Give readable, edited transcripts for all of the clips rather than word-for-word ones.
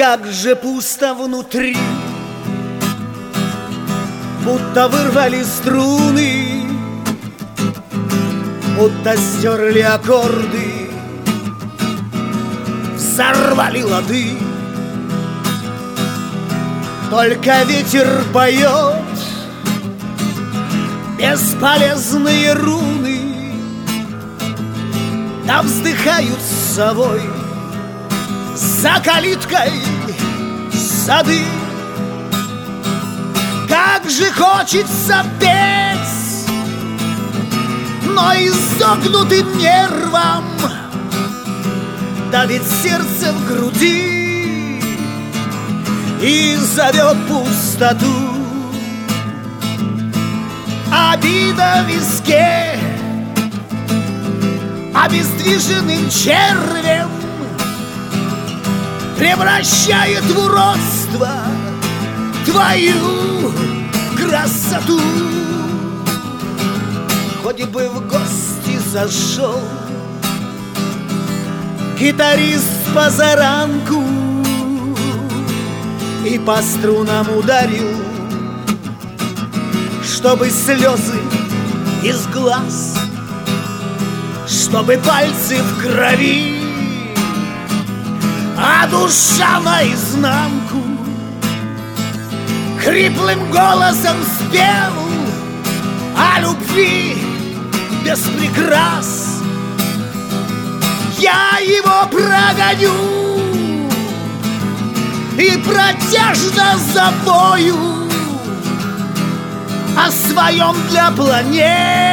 как же пусто внутри, будто вырвали струны, будто стерли аккорды, взорвали лады. Только ветер поет бесполезные руны, да вздыхают с совой за калиткой сады. Как же хочется петь, но изогнутым нервом давит сердце в груди и зовет пустоту. Обида в виске обездвиженным червем превращает в уродство твою красоту. Хоть бы в гости зашел гитарист позаранку и по струнам ударил, чтобы слезы из глаз, чтобы пальцы в крови, а душа наизнанку хриплым голосом спел о любви без прикрас. Я его прогоню и протяжно запою о своем для планет,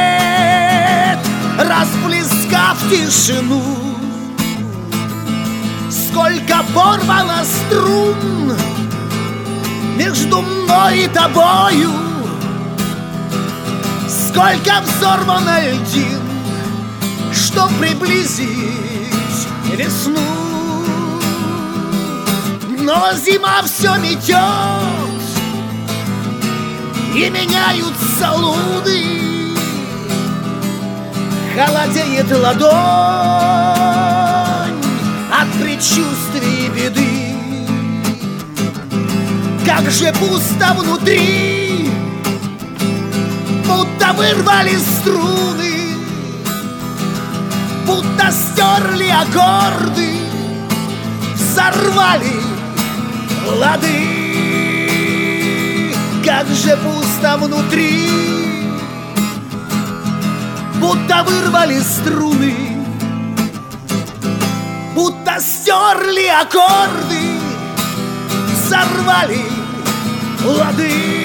расплескав тишину. Сколько порвано струн между мной и тобою, сколько взорвано льдин, чтоб приблизить весну. Но зима все метет, и меняются луны, холодеет ладонь от предчувствий беды. Как же пусто внутри, будто вырвали струны, будто стерли аккорды, взорвали лады. Как же пусто внутри, будто вырвали струны, будто стерли аккорды, взорвали лады.